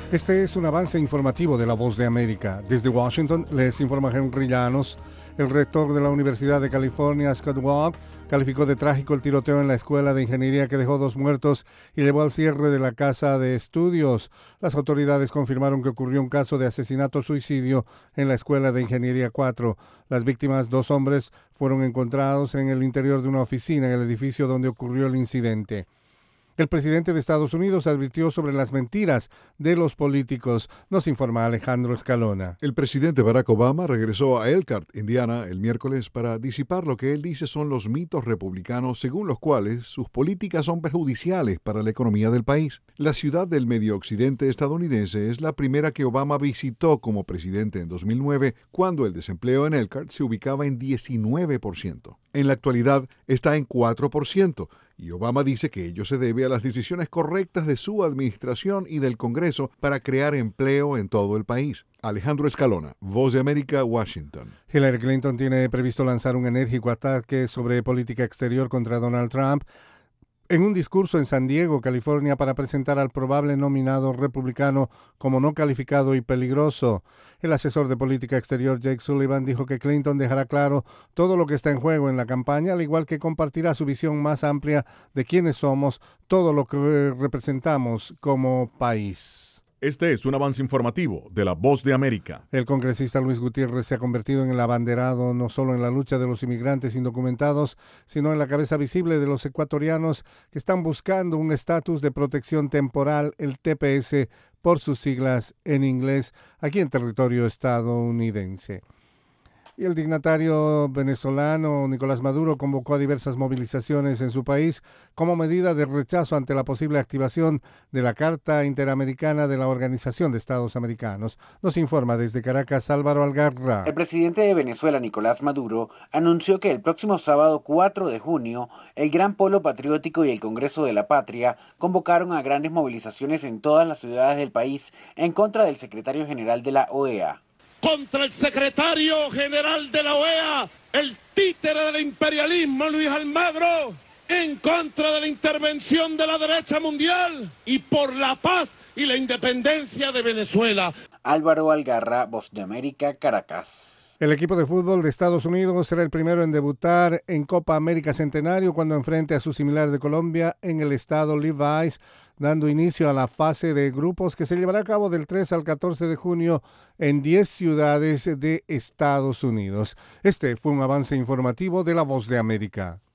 Este es un avance informativo de La Voz de América. Desde Washington les informa Henry Llanos. El rector de la Universidad de California, Scott Walsh, calificó de trágico el tiroteo en la escuela de ingeniería que dejó 2 muertos y llevó al cierre de la casa de estudios. Las autoridades confirmaron que ocurrió un caso de asesinato-suicidio en la escuela de ingeniería 4. Las víctimas, 2 hombres, fueron encontrados en el interior de una oficina en el edificio donde ocurrió el incidente. El presidente de Estados Unidos advirtió sobre las mentiras de los políticos. Nos informa Alejandro Escalona. El presidente Barack Obama regresó a Elkhart, Indiana, el miércoles para disipar lo que él dice son los mitos republicanos según los cuales sus políticas son perjudiciales para la economía del país. La ciudad del medio occidente estadounidense es la primera que Obama visitó como presidente en 2009, cuando el desempleo en Elkhart se ubicaba en 19%. En la actualidad está en 4%. Y Obama dice que ello se debe a las decisiones correctas de su administración y del Congreso para crear empleo en todo el país. Alejandro Escalona, Voz de América, Washington. Hillary Clinton tiene previsto lanzar un enérgico ataque sobre política exterior contra Donald Trump en un discurso en San Diego, California, para presentar al probable nominado republicano como no calificado y peligroso. El asesor de política exterior Jake Sullivan dijo que Clinton dejará claro todo lo que está en juego en la campaña, al igual que compartirá su visión más amplia de quiénes somos, todo lo que representamos como país. Este es un avance informativo de La Voz de América. El congresista Luis Gutiérrez se ha convertido en el abanderado no solo en la lucha de los inmigrantes indocumentados, sino en la cabeza visible de los ecuatorianos que están buscando un estatus de protección temporal, el TPS, por sus siglas en inglés, aquí en territorio estadounidense. Y el dignatario venezolano Nicolás Maduro convocó a diversas movilizaciones en su país como medida de rechazo ante la posible activación de la Carta Interamericana de la Organización de Estados Americanos. Nos informa desde Caracas Álvaro Algarra. El presidente de Venezuela, Nicolás Maduro, anunció que el próximo sábado 4 de junio, el Gran Polo Patriótico y el Congreso de la Patria convocaron a grandes movilizaciones en todas las ciudades del país en contra del secretario general de la OEA. Contra el secretario general de la OEA, el títere del imperialismo Luis Almagro, en contra de la intervención de la derecha mundial y por la paz y la independencia de Venezuela. Álvaro Algarra, Voz de América, Caracas. El equipo de fútbol de Estados Unidos será el primero en debutar en Copa América Centenario cuando enfrente a su similar de Colombia en el estado Levi's, dando inicio a la fase de grupos que se llevará a cabo del 3 al 14 de junio en 10 ciudades de Estados Unidos. Este fue un avance informativo de La Voz de América.